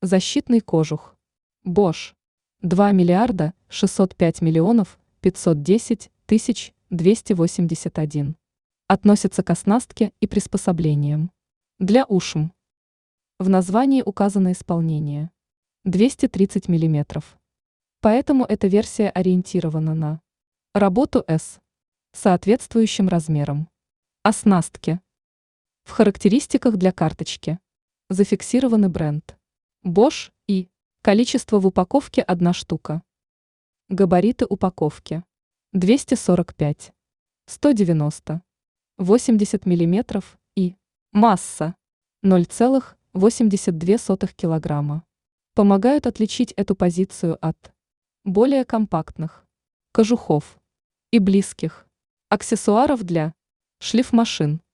Защитный кожух. Bosch. 2 миллиарда 605 миллионов 510 тысяч 281. Относится к оснастке и приспособлениям. Для УШМ. В названии указано исполнение. 230 мм. Поэтому эта версия ориентирована на работу с соответствующим размером. Оснастки. В характеристиках для карточки зафиксированы бренд Bosch и количество в упаковке 1 штука. Габариты упаковки 245, 190, 80 мм и масса 0,82 кг. Помогают отличить эту позицию от более компактных кожухов и близких аксессуаров для шлифмашин.